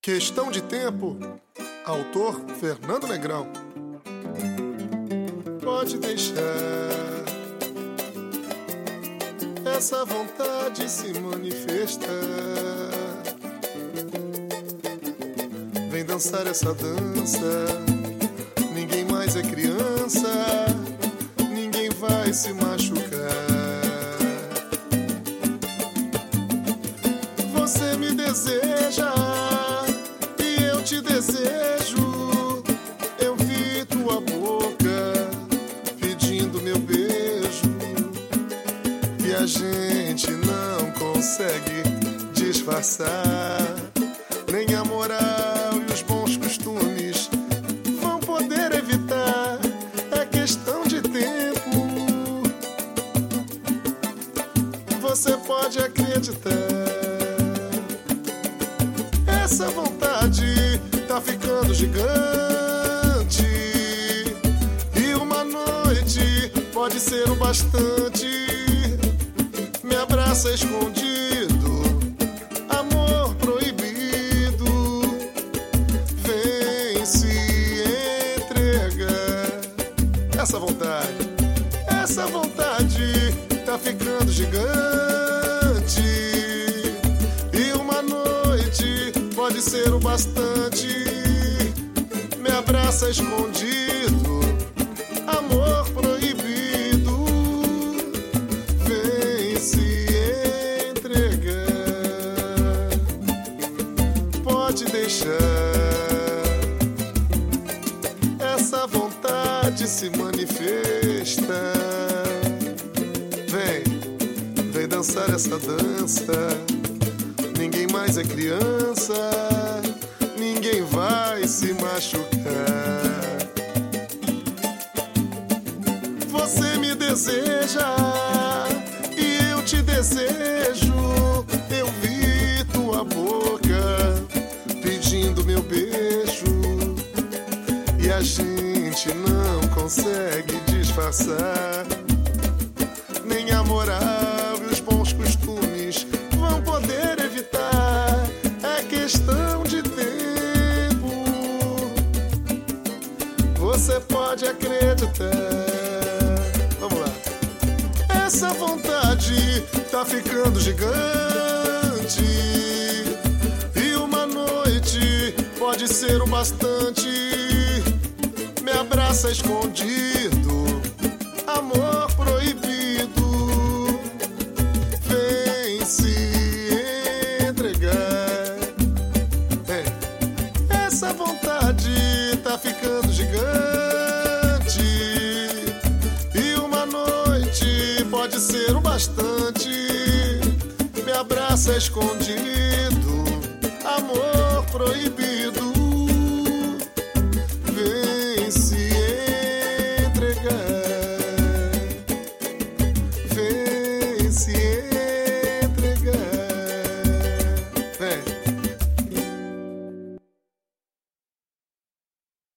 Questão de tempo. Autor Fernando Negrão. Pode deixar essa vontade se manifestar. Vem dançar essa dança. Ninguém mais é criança. Ninguém vai se machucar. Você me deseja e eu te desejo. Eu vi tua boca pedindo meu beijo e a gente não consegue disfarçar. Nem a moral e os bons costumes vão poder evitar. É questão de tempo. Você pode acreditar. Essa vontade tá ficando gigante e uma noite pode ser o bastante. Me abraça escondido, amor proibido. Vem se entregar. Essa vontade tá ficando gigante e uma noite pode ser o bastante. Me abraça escondido, amor proibido. Vem se entregar. Pode deixar essa vontade se manifesta. Vem dançar essa dança. Ninguém mais é criança, ninguém vai se machucar. Você me deseja e eu te desejo. Eu vi tua boca pedindo meu beijo e a gente não consegue disfarçar. Nem a moral e os bons costumes vão poder evitar. É questão de tempo. Você pode acreditar. Vamos lá. Essa vontade tá ficando gigante e uma noite pode ser o bastante. Me abraça escondido, amor proibido. Vem se entregar. Essa vontade tá ficando gigante e uma noite pode ser o bastante. Me abraça escondido, amor proibido.